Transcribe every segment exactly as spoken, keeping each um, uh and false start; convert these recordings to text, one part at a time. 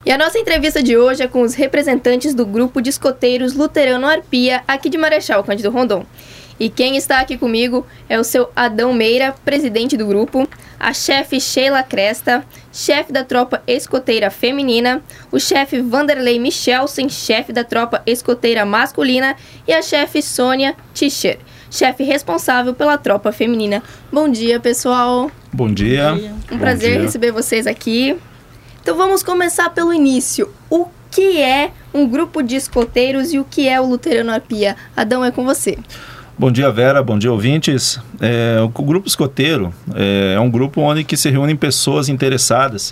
E a nossa entrevista de hoje é com os representantes do grupo de escoteiros Luterano Arpia, aqui de Marechal Cândido Rondon. E quem está aqui comigo é o seu Adão Meira, presidente do grupo, a chefe Sheila Cresta, chefe da tropa escoteira feminina, o chefe Vanderlei Michelsen, chefe da tropa escoteira masculina, e a chefe Sônia Tischer, chefe responsável pela tropa feminina. Bom dia, pessoal. Bom dia. Um Bom prazer dia. receber vocês aqui. Então vamos começar pelo início. O que é um grupo de escoteiros e o que é o Luterano Arpia? Adão, é com você. Bom dia, Vera. Bom dia, ouvintes. É, o grupo escoteiro é, é um grupo onde que se reúnem pessoas interessadas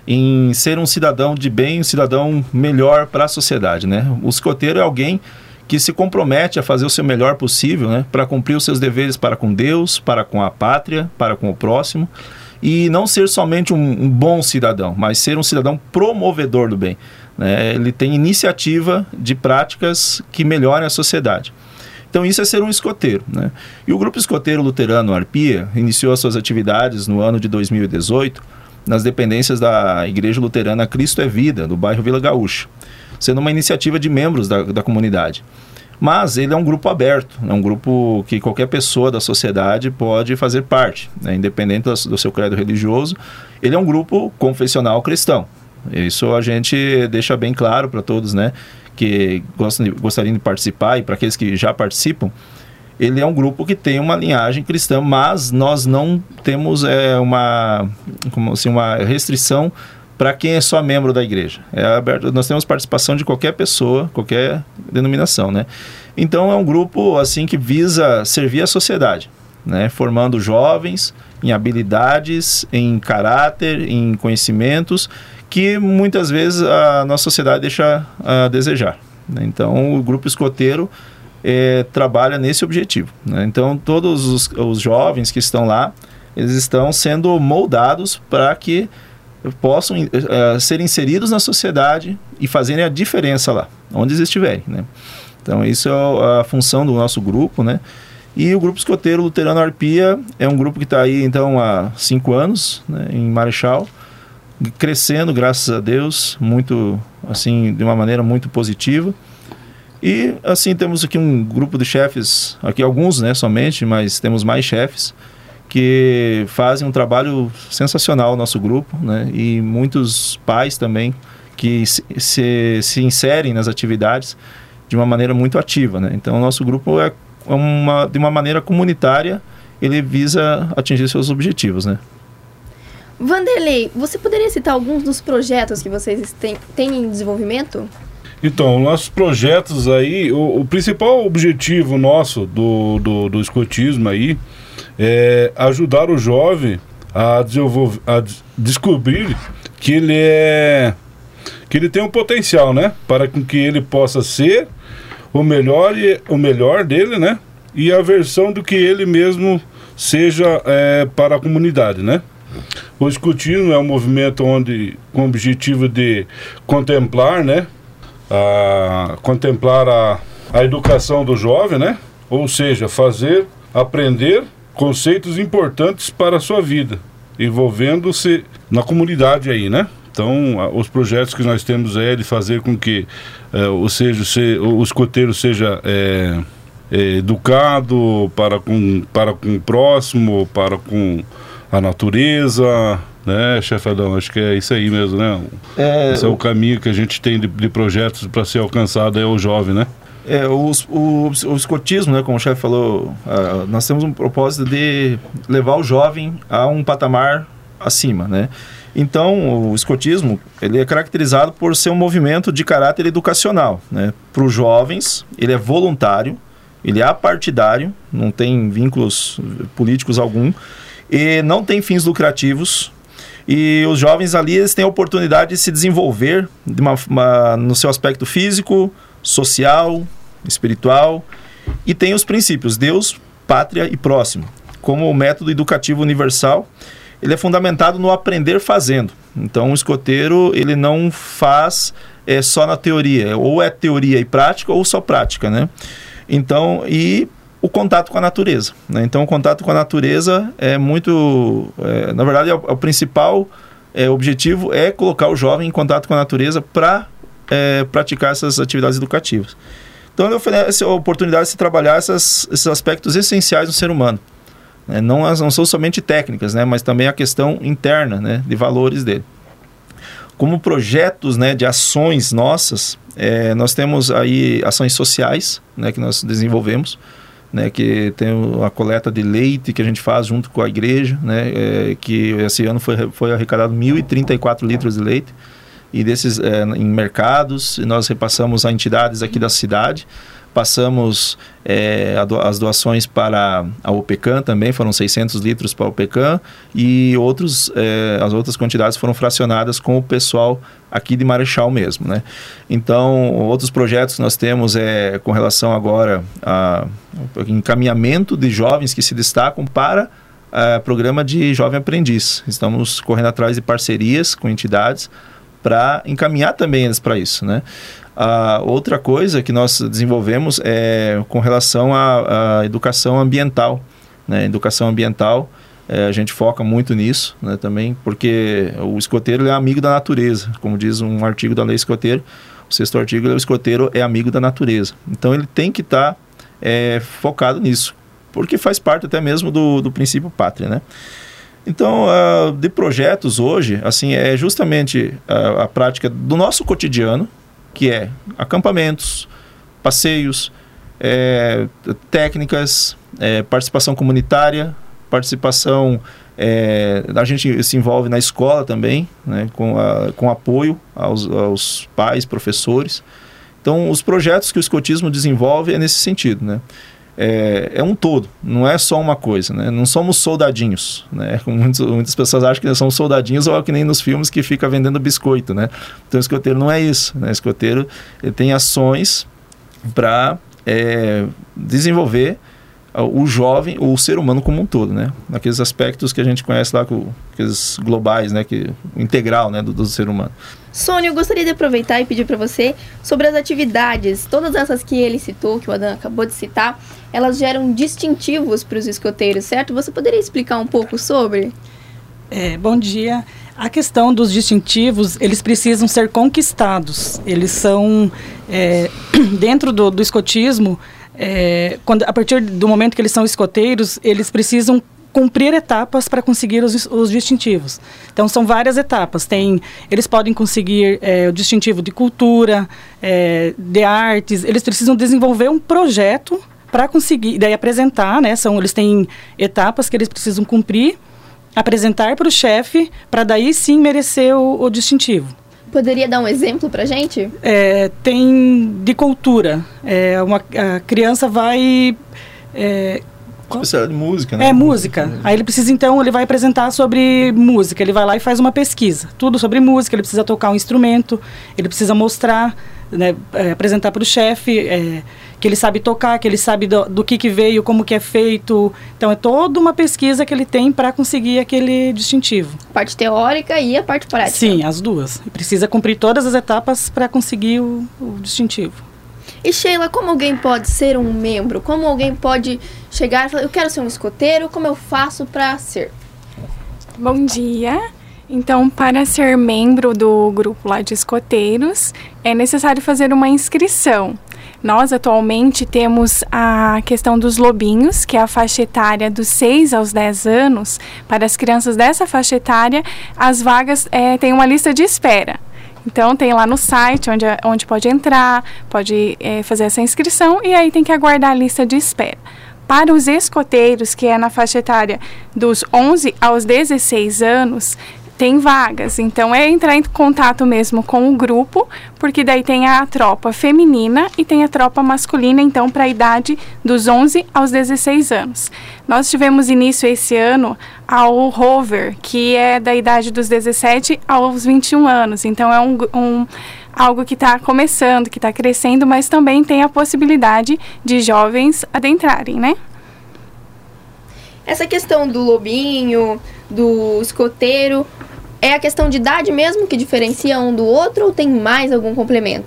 em ser um cidadão de bem, um cidadão melhor para a sociedade, né? O escoteiro é alguém que se compromete a fazer o seu melhor possível, né, para cumprir os seus deveres para com Deus, para com a pátria, para com o próximo, e não ser somente um, um bom cidadão, mas ser um cidadão promovedor do bem, né? Ele tem iniciativa de práticas que melhorem a sociedade. Então isso é ser um escoteiro, né? E o Grupo Escoteiro Luterano Arpia iniciou as suas atividades no ano de dois mil e dezoito nas dependências da Igreja Luterana Cristo é Vida, do bairro Vila Gaúcha, sendo uma iniciativa de membros da, da comunidade. Mas ele é um grupo aberto, é um grupo que qualquer pessoa da sociedade pode fazer parte, né? Independente do, do seu credo religioso. Ele é um grupo confessional cristão. Isso a gente deixa bem claro para todos, né, que gostam de, gostariam de participar, e para aqueles que já participam. Ele é um grupo que tem uma linhagem cristã, mas nós não temos é, uma, como assim, uma restrição para quem é só membro da igreja. É aberto, nós temos participação de qualquer pessoa, qualquer denominação, né? Então é um grupo assim que visa servir a sociedade, né? Formando jovens em habilidades, em caráter, em conhecimentos que muitas vezes a nossa sociedade deixa a desejar, né? Então o grupo escoteiro é, trabalha nesse objetivo, né? Então todos os, os jovens que estão lá, eles estão sendo moldados para que possam uh, ser inseridos na sociedade e fazerem a diferença lá, onde eles estiverem, né? Então isso é a função do nosso grupo, né? E o Grupo Escoteiro Luterano Arpia é um grupo que está aí então há cinco anos, né, em Marechal, crescendo, graças a Deus, muito assim, de uma maneira muito positiva. E assim temos aqui um grupo de chefes, aqui alguns, né, somente, mas temos mais chefes que fazem um trabalho sensacional no nosso grupo, né? E muitos pais também que se, se, se inserem nas atividades de uma maneira muito ativa, né? Então o nosso grupo é uma, de uma maneira comunitária, ele visa atingir seus objetivos, né? Vanderlei, você poderia citar alguns dos projetos que vocês têm, têm em desenvolvimento? Então, nossos projetos aí, o, o principal objetivo nosso do, do, do escotismo aí é ajudar o jovem a, desenvolver, a descobrir que ele é que ele tem um potencial, né, para que ele possa ser o melhor e o melhor dele, né, e a versão do que ele mesmo seja é, para a comunidade, né. O escotismo é um movimento onde com o objetivo de contemplar, né, a contemplar a, a educação do jovem, né, ou seja, fazer aprender conceitos importantes para a sua vida, envolvendo-se na comunidade aí, né? Então, a, os projetos que nós temos é de fazer com que é, ou seja, se, o escoteiro seja é, é, educado para com, para com o próximo, para com a natureza, né, chefe Adão? Acho que é isso aí mesmo, né? É, Esse é o caminho que a gente tem de, de projetos para ser alcançado, é o jovem, né? É, o, o, o escotismo, né, como o chefe falou, uh, nós temos um propósito de levar o jovem a um patamar acima, né? Então, o escotismo, ele é caracterizado por ser um movimento de caráter educacional, né? Para os jovens, ele é voluntário, ele é apartidário, não tem vínculos políticos algum, e não tem fins lucrativos. E os jovens ali, eles têm a oportunidade de se desenvolver de uma, uma, no seu aspecto físico, social, espiritual, e tem os princípios Deus, pátria e próximo. Como o método educativo universal, ele é fundamentado no aprender fazendo. Então o escoteiro, ele não faz é, só na teoria, ou é teoria e prática ou só prática, né? Então, e o contato com a natureza, né? Então o contato com a natureza é muito, é, na verdade é o, é o principal é, o objetivo é colocar o jovem em contato com a natureza para é, praticar essas atividades educativas. Então, ele oferece a oportunidade de se trabalhar essas, esses aspectos essenciais do ser humano. Né? Não, não são somente técnicas, né? Mas também a questão interna, né? De valores dele. Como projetos, né, de ações nossas, é, nós temos aí ações sociais, né, que nós desenvolvemos, né, que tem a coleta de leite que a gente faz junto com a igreja, né, é, que esse ano foi, foi arrecadado mil e trinta e quatro litros de leite, e desses é, em mercados, e nós repassamos a entidades aqui da cidade, passamos é, a do, as doações para a OPECAM também, foram seiscentos litros para a OPECAM, e outros, é, as outras quantidades foram fracionadas com o pessoal aqui de Marechal mesmo, né? Então, outros projetos que nós temos é com relação agora a encaminhamento de jovens que se destacam para o programa de jovem aprendiz. Estamos correndo atrás de parcerias com entidades para encaminhar também eles para isso, né? A outra coisa que nós desenvolvemos é com relação à, à educação ambiental, né? Educação ambiental, é, a gente foca muito nisso, né, também, porque o escoteiro é amigo da natureza, como diz um artigo da lei escoteiro, o sexto artigo, o escoteiro é amigo da natureza. Então ele tem que estar tá, é, focado nisso, porque faz parte até mesmo do, do princípio pátria, né? Então, uh, de projetos hoje, assim, é justamente uh, a prática do nosso cotidiano, que é acampamentos, passeios, é, técnicas, é, participação comunitária, participação, é, a gente se envolve na escola também, né, com, a, com apoio aos, aos pais, professores. Então, os projetos que o escotismo desenvolve é nesse sentido, né? É, é um todo, não é só uma coisa, né? Não somos soldadinhos, né? Como muitos, muitas pessoas acham que nós somos soldadinhos, ou que nem nos filmes que fica vendendo biscoito, né? Então o escoteiro não é isso, né? O escoteiro ele tem ações para é, desenvolver o jovem, ou o ser humano como um todo, né? Aqueles aspectos que a gente conhece lá, aqueles globais, né? Que, o integral, né? do, do ser humano. Sônia, eu gostaria de aproveitar e pedir para você sobre as atividades, todas essas que ele citou, que o Adam acabou de citar, elas geram distintivos para os escoteiros, certo? Você poderia explicar um pouco sobre? É, bom dia. A questão dos distintivos, eles precisam ser conquistados. Eles são, é, dentro do, do escotismo, é, quando, a partir do momento que eles são escoteiros, eles precisam cumprir etapas para conseguir os, os distintivos. Então, são várias etapas. Tem, eles podem conseguir é, o distintivo de cultura, é, de artes. Eles precisam desenvolver um projeto para conseguir, daí apresentar, né? São, eles têm etapas que eles precisam cumprir, apresentar para o chefe, para daí sim merecer o, o distintivo. Poderia dar um exemplo para a gente? É, tem de cultura. É, uma, a criança vai... É, especialidade de música, né? É, música. Aí ele precisa, então, ele vai apresentar sobre música. Ele vai lá e faz uma pesquisa. Tudo sobre música, ele precisa tocar um instrumento, ele precisa mostrar, né, é, apresentar para o chefe é, que ele sabe tocar, que ele sabe do, do que, que veio, como que é feito. Então, é toda uma pesquisa que ele tem para conseguir aquele distintivo. A parte teórica e a parte prática. Sim, as duas. Ele precisa cumprir todas as etapas para conseguir o, o distintivo. E Sheila, como alguém pode ser um membro? Como alguém pode chegar e falar, eu quero ser um escoteiro, como eu faço para ser? Bom dia. Então, para ser membro do grupo lá de escoteiros, é necessário fazer uma inscrição. Nós, atualmente, temos a questão dos lobinhos, que é a faixa etária dos seis aos dez anos. Para as crianças dessa faixa etária, as vagas é, têm uma lista de espera. Então, tem lá no site onde, onde pode entrar, pode é, fazer essa inscrição e aí tem que aguardar a lista de espera. Para os escoteiros, que é na faixa etária dos onze aos dezesseis anos, tem vagas. Então, é entrar em contato mesmo com o grupo, porque daí tem a tropa feminina e tem a tropa masculina, então, para a idade dos onze aos dezesseis anos. Nós tivemos início esse ano ao Rover, que é da idade dos dezessete aos vinte e um anos. Então, é um, um, algo que está começando, que está crescendo, mas também tem a possibilidade de jovens adentrarem, né? Essa questão do lobinho, do escoteiro, é a questão de idade mesmo que diferencia um do outro ou tem mais algum complemento?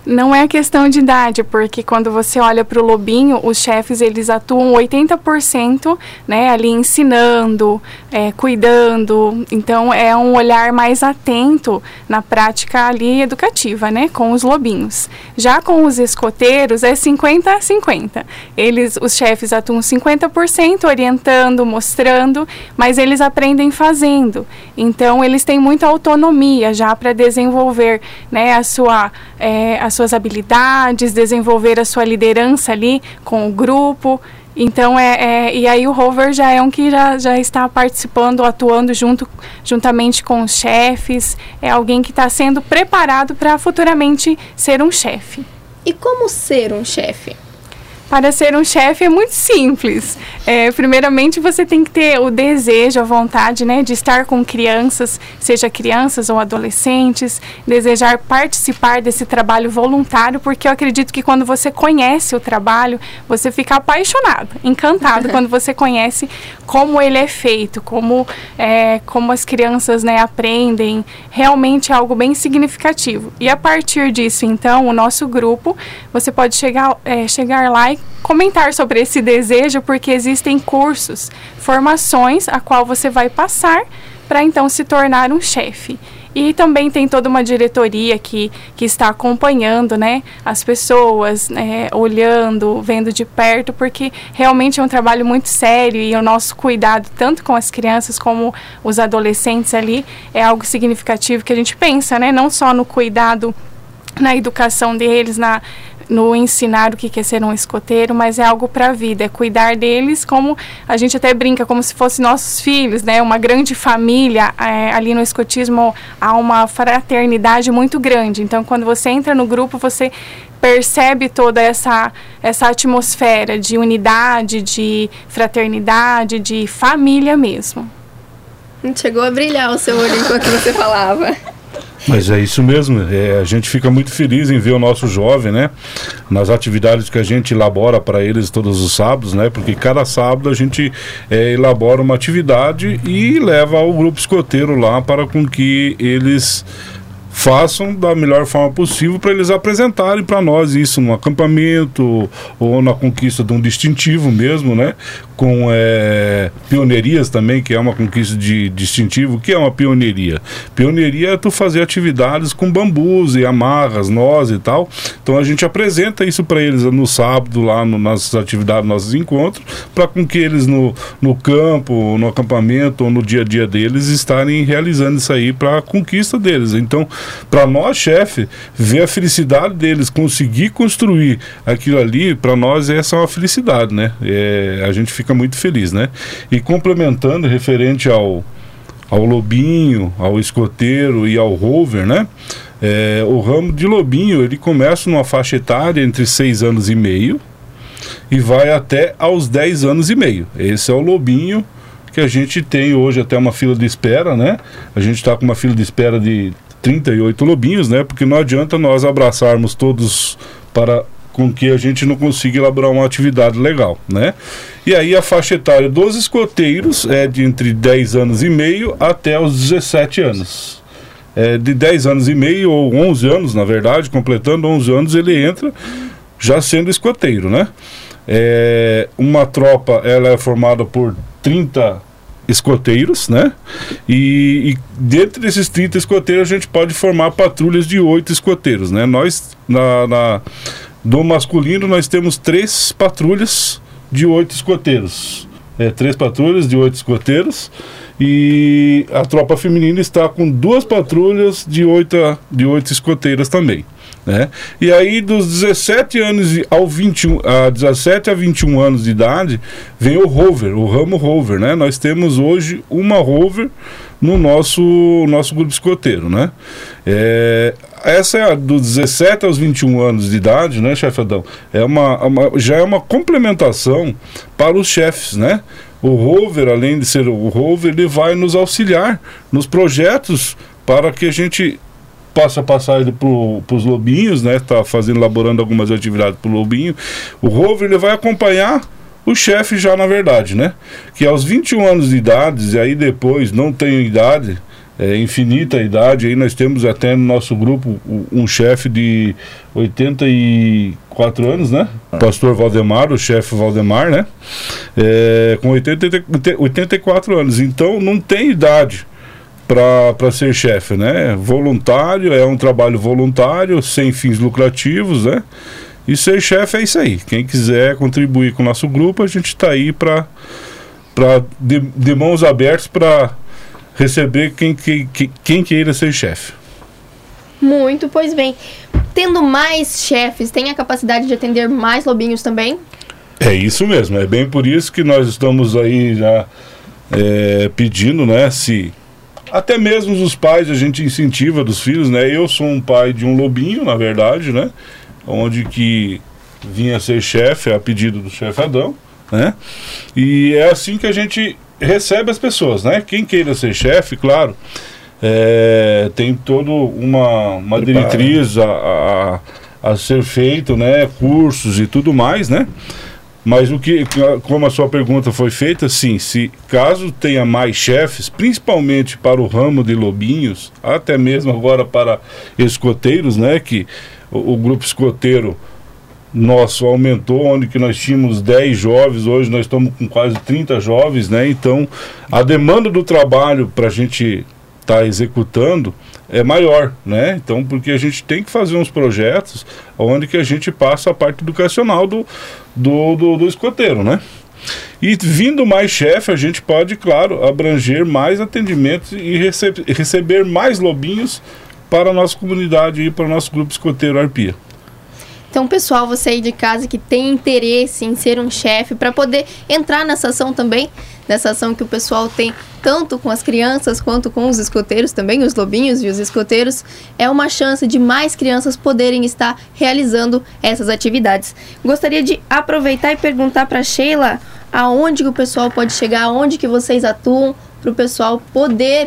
Não é questão de idade, porque quando você olha para o lobinho, os chefes eles atuam oitenta por cento, né, ali ensinando, é, cuidando. Então é um olhar mais atento na prática ali educativa, né, com os lobinhos. Já com os escoteiros é cinquenta a cinquenta. Eles, os chefes atuam cinquenta por cento orientando, mostrando, mas eles aprendem fazendo. Então eles têm muita autonomia já para desenvolver, né, a sua é, a suas habilidades, desenvolver a sua liderança ali com o grupo. Então, é, é, e aí o rover já é um que já, já está participando, atuando junto, juntamente com os chefes, é alguém que está sendo preparado para futuramente ser um chefe. E como ser um chefe? Para ser um chefe é muito simples. É, primeiramente, você tem que ter o desejo, a vontade, né, de estar com crianças, seja crianças ou adolescentes, desejar participar desse trabalho voluntário, porque eu acredito que quando você conhece o trabalho, você fica apaixonado, encantado quando você conhece como ele é feito, como, é, como as crianças, né, aprendem. Realmente é algo bem significativo. E a partir disso, então, o nosso grupo, você pode chegar, é, chegar lá e comentar sobre esse desejo, porque existem cursos, formações a qual você vai passar para então se tornar um chefe. E também tem toda uma diretoria que, que está acompanhando, né, as pessoas, né, olhando, vendo de perto, porque realmente é um trabalho muito sério e o nosso cuidado, tanto com as crianças como os adolescentes ali, é algo significativo que a gente pensa, né, não só no cuidado, na educação deles, na no ensinar o que é ser um escoteiro, mas é algo para a vida, é cuidar deles como a gente até brinca, como se fossem nossos filhos, né? Uma grande família, é, ali no escotismo há uma fraternidade muito grande, então quando você entra no grupo, você percebe toda essa, essa atmosfera de unidade, de fraternidade, de família mesmo. Chegou a brilhar o seu olho enquanto você falava. Mas é isso mesmo, é, a gente fica muito feliz em ver o nosso jovem, né, nas atividades que a gente elabora para eles todos os sábados, né, porque cada sábado a gente é, elabora uma atividade e leva o grupo escoteiro lá para com que eles façam da melhor forma possível para eles apresentarem para nós isso no acampamento ou na conquista de um distintivo mesmo, né? Com é, pioneirias também, que é uma conquista de distintivo. O que é uma pioneiria? Pioneiria é tu fazer atividades com bambus e amarras, nós e tal. Então a gente apresenta isso para eles no sábado, lá no, nas atividades, nossos encontros, para com que eles no, no campo, no acampamento ou no dia a dia deles estarem realizando isso aí para a conquista deles. Então, para nós, chefe, ver a felicidade deles, conseguir construir aquilo ali, para nós essa é uma felicidade, né? É, a gente fica muito feliz, né? E complementando, referente ao, ao lobinho, ao escoteiro e ao rover, né? É, o ramo de lobinho, ele começa numa faixa etária entre seis anos e meio e vai até aos dez anos e meio. Esse é o lobinho que a gente tem hoje, até uma fila de espera, né? A gente está com uma fila de espera de trinta e oito lobinhos, né? Porque não adianta nós abraçarmos todos para com que a gente não consiga elaborar uma atividade legal, né? E aí a faixa etária dos escoteiros é de entre dez anos e meio até os dezessete anos. É, de dez anos e meio ou onze anos, na verdade, completando onze anos, ele entra já sendo escoteiro, né? É, uma tropa, ela é formada por trinta escoteiros, né? E, e dentro desses trinta escoteiros a gente pode formar patrulhas de oito escoteiros, né? Nós, na, na, do masculino, nós temos três patrulhas de oito escoteiros. É, três patrulhas de oito escoteiros. E a tropa feminina está com duas patrulhas de oito, de oito escoteiras também, né? E aí dos dezessete anos ao vinte e um, a dezessete a vinte e um anos de idade vem o rover, o ramo rover, né? Nós temos hoje uma rover no nosso, nosso grupo escoteiro, né? É, essa é a dos dezessete aos vinte e um anos de idade, né, chefe Adão? É uma, uma, já é uma complementação para os chefes, né? O rover, além de ser o rover, ele vai nos auxiliar nos projetos para que a gente possa passar ele para os lobinhos, né? Está fazendo, elaborando algumas atividades para o lobinho. O rover, ele vai acompanhar o chefe já, na verdade, né? Que aos vinte e um anos de idade, e aí depois não tem idade, é infinita a idade. Aí nós temos até no nosso grupo um chefe de oitenta e quatro anos, né? O pastor Valdemar, o chefe Valdemar, né? É, com oitenta, oitenta e quatro anos. Então não tem idade para ser chefe, né? Voluntário, é um trabalho voluntário, sem fins lucrativos, né? E ser chefe é isso aí. Quem quiser contribuir com o nosso grupo, a gente está aí para de, de mãos abertas para receber quem, quem, quem queira ser chefe. Muito, pois bem. Tendo mais chefes, tem a capacidade de atender mais lobinhos também? É isso mesmo. É bem por isso que nós estamos aí já é, pedindo, né? Se até mesmo os pais a gente incentiva dos filhos, né? Eu sou um pai de um lobinho, na verdade, né? Onde que vinha ser chefe a pedido do chefe Adão, né? E é assim que a gente recebe as pessoas, né? Quem queira ser chefe, claro, é, tem toda uma, uma diretriz a, a, a ser feito, né? Cursos e tudo mais, né? Mas o que, como a sua pergunta foi feita, sim, se caso tenha mais chefes, principalmente para o ramo de lobinhos, até mesmo agora para escoteiros, né? Que o, o grupo escoteiro nosso aumentou, onde que nós tínhamos dez jovens, hoje nós estamos com quase trinta jovens, né? Então, a demanda do trabalho para a gente estar tá executando é maior, né? Então, porque a gente tem que fazer uns projetos onde que a gente passa a parte educacional do, do, do, do escoteiro, né? E vindo mais chefe, a gente pode, claro, abranger mais atendimentos e receb- receber mais lobinhos para a nossa comunidade e para o nosso grupo escoteiro Arpia. Então, pessoal, você aí de casa que tem interesse em ser um chefe, para poder entrar nessa ação também, nessa ação que o pessoal tem tanto com as crianças quanto com os escoteiros também, os lobinhos e os escoteiros, é uma chance de mais crianças poderem estar realizando essas atividades. Gostaria de aproveitar e perguntar para a Sheila aonde que o pessoal pode chegar, aonde que vocês atuam, para o pessoal poder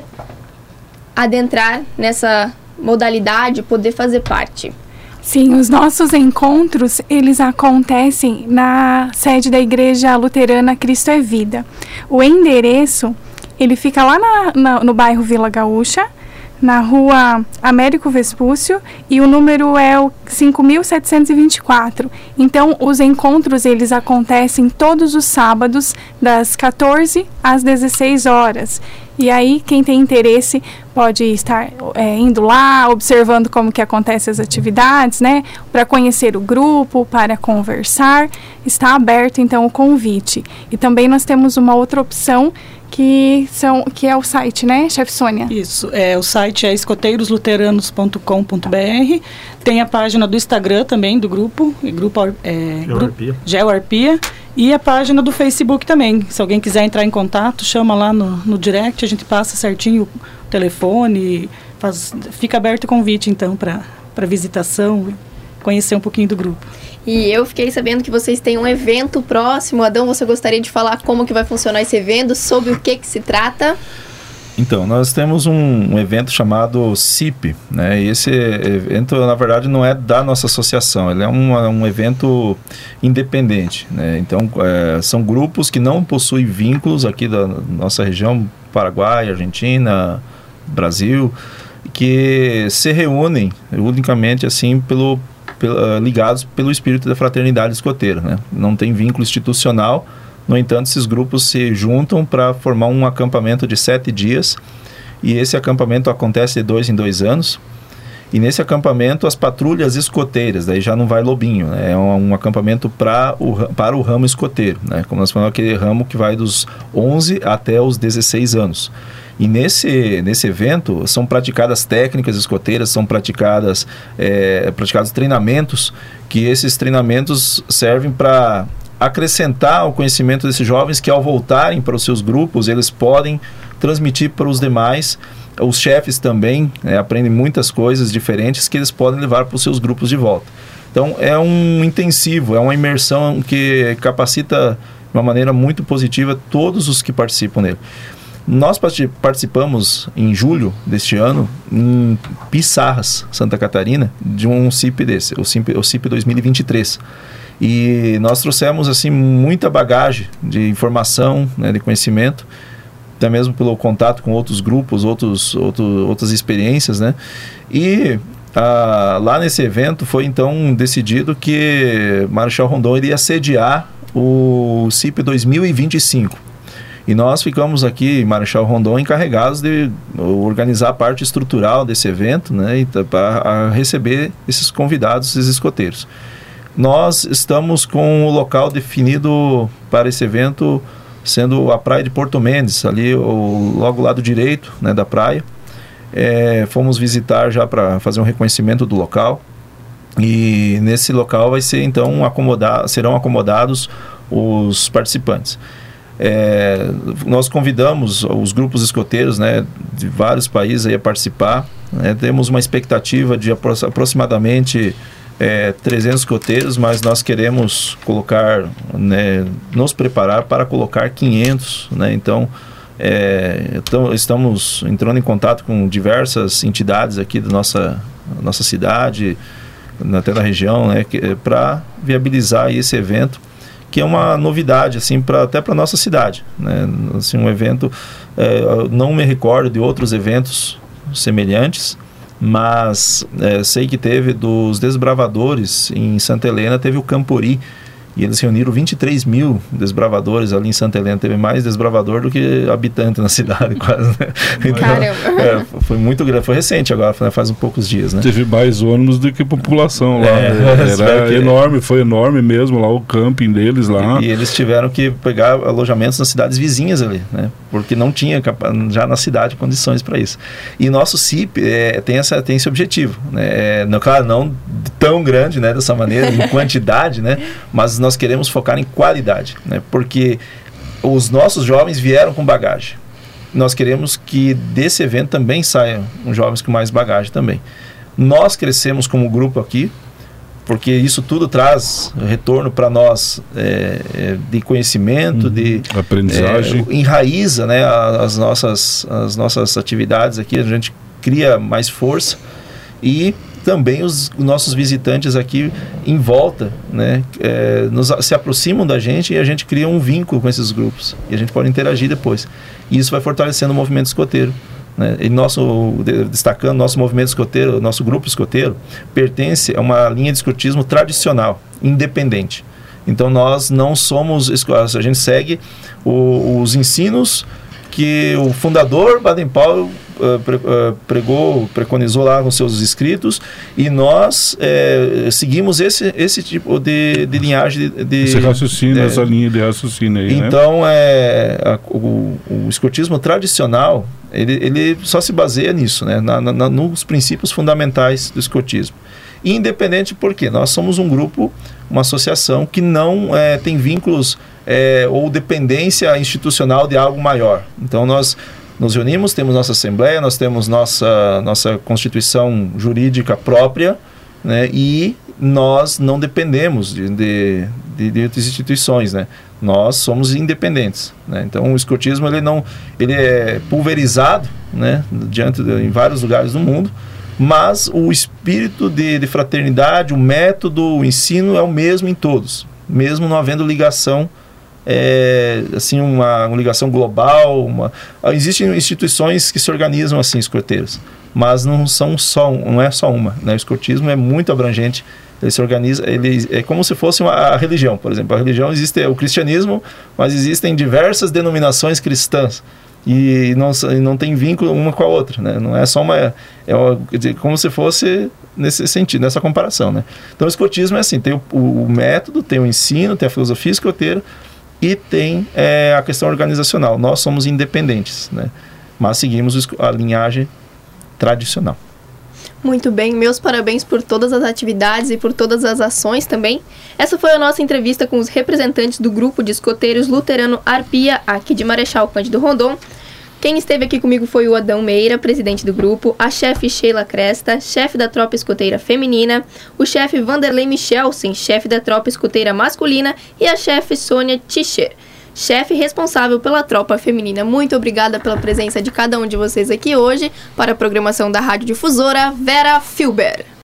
adentrar nessa modalidade, poder fazer parte. Sim, os nossos encontros, eles acontecem na sede da Igreja Luterana Cristo é Vida. O endereço, ele fica lá na, na, no bairro Vila Gaúcha, na rua Américo Vespúcio, e o número é o cinco mil setecentos e vinte e quatro. Então, os encontros, eles acontecem todos os sábados, das quatorze às dezesseis horas. E aí, quem tem interesse pode estar é, indo lá, observando como que acontecem as atividades, né? Para conhecer o grupo, para conversar. Está aberto, então, o convite. E também nós temos uma outra opção, que, são, que é o site, né, Chefe Sônia? Isso, é, o site é escoteiros luteranos ponto com ponto b r. Tem a página do Instagram também, do grupo, grupo é, Geoarpia. Geoarpia. E a página do Facebook também. Se alguém quiser entrar em contato, chama lá no, no direct, a gente passa certinho o telefone, faz, fica aberto o convite, então, para visitação, conhecer um pouquinho do grupo. E eu fiquei sabendo que vocês têm um evento próximo. Adão, você gostaria de falar como que vai funcionar esse evento, sobre o que que se trata? Então, nós temos um, um evento chamado C I P, né? E esse evento, na verdade, não é da nossa associação, ele é um, um evento independente, né? Então, é, são grupos que não possuem vínculos aqui da nossa região, Paraguai, Argentina, Brasil, que se reúnem unicamente, assim, pelo, pelo, ligados pelo espírito da fraternidade escoteira, né? Não tem vínculo institucional. No entanto, esses grupos se juntam para formar um acampamento de sete dias, e esse acampamento acontece de dois em dois anos. E nesse acampamento, as patrulhas escoteiras, daí já não vai lobinho, né? É um, um acampamento pra o, para o ramo escoteiro, né? Como nós falamos, aquele ramo que vai dos onze até os dezesseis anos. E nesse, nesse evento são praticadas técnicas escoteiras, são praticadas, é, praticados treinamentos, que esses treinamentos servem para acrescentar ao conhecimento desses jovens, que ao voltarem para os seus grupos, eles podem transmitir para os demais. Os chefes também, né, aprendem muitas coisas diferentes que eles podem levar para os seus grupos de volta. Então é um intensivo, é uma imersão que capacita de uma maneira muito positiva todos os que participam dele. Nós participamos em julho deste ano em Pissarras, Santa Catarina, de um C I P desse, o C I P, o C I P dois mil e vinte e três. E nós trouxemos assim muita bagagem de informação, né, de conhecimento, até mesmo pelo contato com outros grupos, outros, outro, outras experiências, né? E ah, lá nesse evento foi então decidido que Marechal Rondon iria sediar o C I P dois mil e vinte e cinco. E nós ficamos aqui, Marechal Rondon, encarregados de organizar a parte estrutural desse evento, né, para receber esses convidados, esses escoteiros. Nós estamos com o local definido para esse evento, sendo a praia de Porto Mendes, ali o, logo ao lado direito, né, da praia. É, fomos visitar já para fazer um reconhecimento do local. E nesse local vai ser então acomodar, serão acomodados os participantes. É, nós convidamos os grupos escoteiros, né, de vários países aí a participar, né. Temos uma expectativa de apro- aproximadamente é, trezentos escoteiros, mas nós queremos colocar, né, nos preparar para colocar quinhentos, né. Então, é, então estamos entrando em contato com diversas entidades aqui da nossa, nossa cidade, até da região, né, para viabilizar esse evento, que é uma novidade, assim, pra, até para nossa cidade, né? Assim, um evento, é, não me recordo de outros eventos semelhantes, mas é, sei que teve dos desbravadores em Santa Helena, teve o Campori, e eles reuniram vinte e três mil desbravadores ali em Santa Helena. Teve mais desbravador do que habitante na cidade, quase, né? Então, Caramba! É, foi muito grande, foi recente agora, faz um poucos dias, né? Teve mais ônibus do que população lá, É, né? Era que... enorme, foi enorme mesmo lá o camping deles lá. E, e eles tiveram que pegar alojamentos nas cidades vizinhas ali, né? Porque não tinha já na cidade condições para isso. E nosso C I P é, tem, essa, tem esse objetivo, né? É, não, claro, não tão grande, né, dessa maneira, em quantidade, né? Mas nós queremos focar em qualidade, né? Porque os nossos jovens vieram com bagagem. Nós queremos que desse evento também saiam os jovens com mais bagagem também. Nós crescemos como grupo aqui, porque isso tudo traz retorno para nós, é, é, de conhecimento, uhum. de aprendizagem, é, enraiza, né, as nossas, as nossas atividades aqui, a gente cria mais força e também os nossos visitantes aqui em volta, né, é, nos, se aproximam da gente e a gente cria um vínculo com esses grupos e a gente pode interagir depois. E isso vai fortalecendo o movimento escoteiro, né? E nosso, destacando, nosso movimento escoteiro, nosso grupo escoteiro, pertence a uma linha de escotismo tradicional, independente. Então nós não somos, a gente segue o, os ensinos que o fundador Baden-Powell uh, pre, uh, pregou, preconizou lá nos seus escritos, e nós uh, seguimos esse, esse tipo de, de linhagem de, de esse raciocínio, é, essa linha de raciocínio aí, então, né? é, a, o, o escotismo tradicional, ele, ele só se baseia nisso, né? na, na, nos princípios fundamentais do escotismo. Independente porque nós somos um grupo, uma associação que não é, tem vínculos é, ou dependência institucional de algo maior. Então nós nos reunimos, temos nossa assembleia, nós temos nossa, nossa constituição jurídica própria, né, e nós não dependemos de, de, de, de outras instituições, né? Nós somos independentes, né? Então o escotismo ele não, ele é pulverizado, né, diante de, em vários lugares do mundo, mas o espírito de, de fraternidade, o método, o ensino é o mesmo em todos, mesmo não havendo ligação, é, assim, uma, uma ligação global. Uma, existem instituições que se organizam assim, escoteiros, mas não são só, não é só uma, né? O escotismo é muito abrangente, ele se organiza, ele é como se fosse uma a religião, por exemplo. A religião existe, é o cristianismo, mas existem diversas denominações cristãs. E não, não tem vínculo uma com a outra, né? Não é só uma... É uma, como se fosse nesse sentido, nessa comparação, né? Então o escotismo é assim, tem o, o método, tem o ensino, tem a filosofia escoteira e tem é, a questão organizacional. Nós somos independentes, né? Mas seguimos a linhagem tradicional. Muito bem, meus parabéns por todas as atividades e por todas as ações também. Essa foi a nossa entrevista com os representantes do grupo de escoteiros luterano Arpia, aqui de Marechal Cândido Rondon. Quem esteve aqui comigo foi o Adão Meira, presidente do grupo, a chefe Sheila Cresta, chefe da tropa escoteira feminina, o chefe Vanderlei Michelsen, chefe da tropa escoteira masculina, e a chefe Sônia Tischer, chefe responsável pela tropa feminina. Muito obrigada pela presença de cada um de vocês aqui hoje. Para a programação da Rádio Difusora, Vera Filber.